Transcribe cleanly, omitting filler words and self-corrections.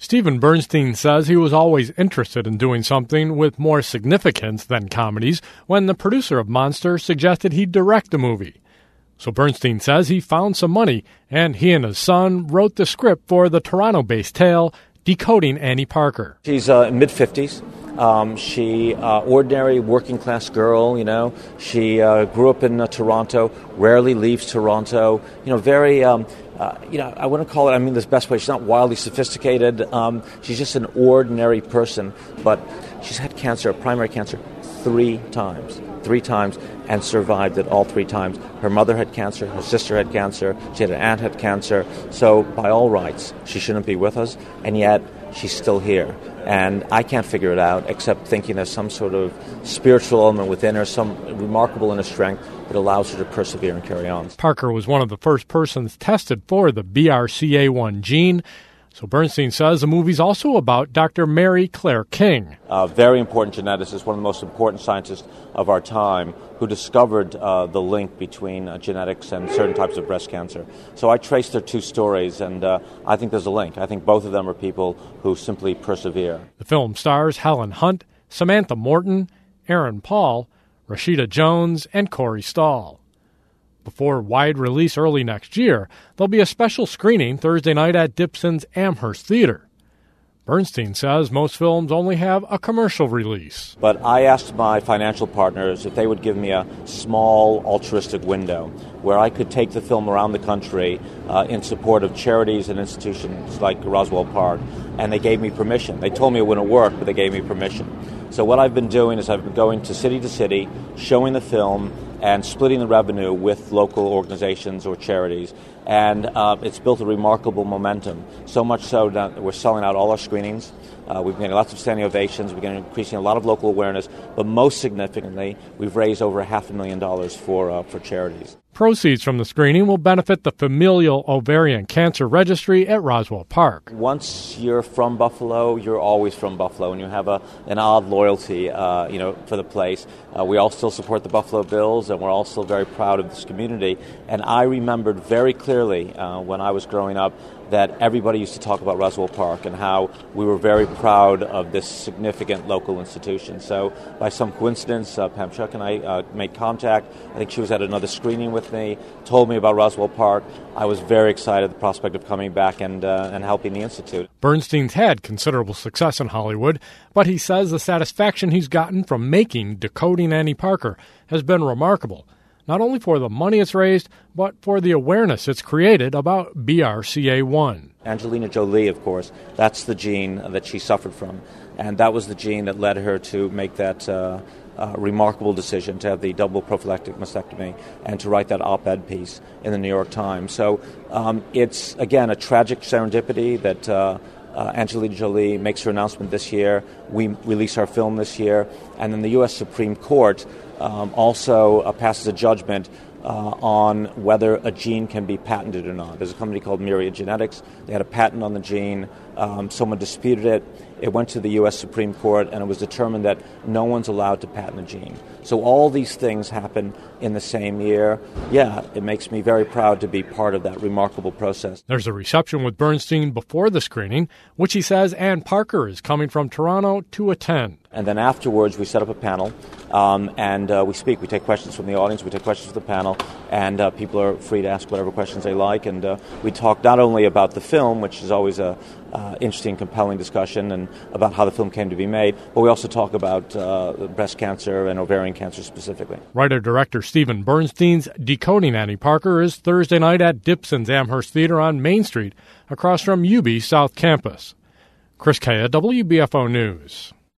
Steven Bernstein says he was always interested in doing something with more significance than comedies when the producer of Monster suggested he direct the movie. So Bernstein says he found some money, and he and his son wrote the script for the Toronto-based tale, Decoding Annie Parker. She's mid-50s. She ordinary working-class girl, She grew up in Toronto, rarely leaves Toronto. Very, I wouldn't call it, I mean this best way, she's not wildly sophisticated. She's just an ordinary person. But she's had cancer, primary cancer, 3 times, and survived it all 3 times. Her mother had cancer, her sister had cancer, she had an aunt had cancer. So by all rights, she shouldn't be with us, and yet she's still here. And I can't figure it out except thinking there's some sort of spiritual element within her, some remarkable inner strength that allows her to persevere and carry on. Parker was one of the first persons tested for the BRCA1 gene. So Bernstein says the movie's also about Dr. Mary Claire King. A very important geneticist, one of the most important scientists of our time, who discovered the link between genetics and certain types of breast cancer. So I traced their 2 stories, and I think there's a link. I think both of them are people who simply persevere. The film stars Helen Hunt, Samantha Morton, Aaron Paul, Rashida Jones, and Corey Stahl. Before wide release early next year, there'll be a special screening Thursday night at Dipson's Amherst Theater. Bernstein says most films only have a commercial release. But I asked my financial partners if they would give me a small altruistic window where I could take the film around the country in support of charities and institutions like Roswell Park, and they gave me permission. They told me it wouldn't work, but they gave me permission. So what I've been doing is I've been going to city, showing the film, and splitting the revenue with local organizations or charities. And it's built a remarkable momentum, so much so that we're selling out all our screenings. We've been getting lots of standing ovations. We're getting increasing a lot of local awareness. But most significantly, we've raised over $500,000 for charities. Proceeds from the screening will benefit the Familial Ovarian Cancer Registry at Roswell Park. Once you're from Buffalo, you're always from Buffalo, and you have an odd loyalty, for the place. We all still support the Buffalo Bills, and we're all still very proud of this community. And I remembered very clearly when I was growing up that everybody used to talk about Roswell Park and how we were very proud of this significant local institution. So by some coincidence, Pam Chuck and I made contact. I think she was at another screening with me, told me about Roswell Park. I was very excited at the prospect of coming back and helping the Institute. Bernstein's had considerable success in Hollywood, but he says the satisfaction he's gotten from making Decoding Annie Parker has been remarkable. Not only for the money it's raised, but for the awareness it's created about BRCA1. Angelina Jolie, of course, that's the gene that she suffered from. And that was the gene that led her to make that remarkable decision to have the double prophylactic mastectomy and to write that op-ed piece in the New York Times. So it's, again, a tragic serendipity that Angelina Jolie makes her announcement this year. We release our film this year. And then the U.S. Supreme Court also passes a judgment on whether a gene can be patented or not. There's a company called Myriad Genetics. They had a patent on the gene. Someone disputed it. It went to the U.S. Supreme Court, and it was determined that no one's allowed to patent a gene. So all these things happen in the same year. Yeah, it makes me very proud to be part of that remarkable process. There's a reception with Bernstein before the screening, which he says Ann Parker is coming from Toronto to attend. And then afterwards, we set up a panel, and we speak. We take questions from the audience, we take questions from the panel, and people are free to ask whatever questions they like. And we talk not only about the film, which is always a interesting, compelling discussion, and about how the film came to be made, but we also talk about breast cancer and ovarian cancer specifically. Writer-director Steven Bernstein's Decoding Annie Parker is Thursday night at Dipson's Amherst Theater on Main Street, across from UB South Campus. Chris Kaya, WBFO News.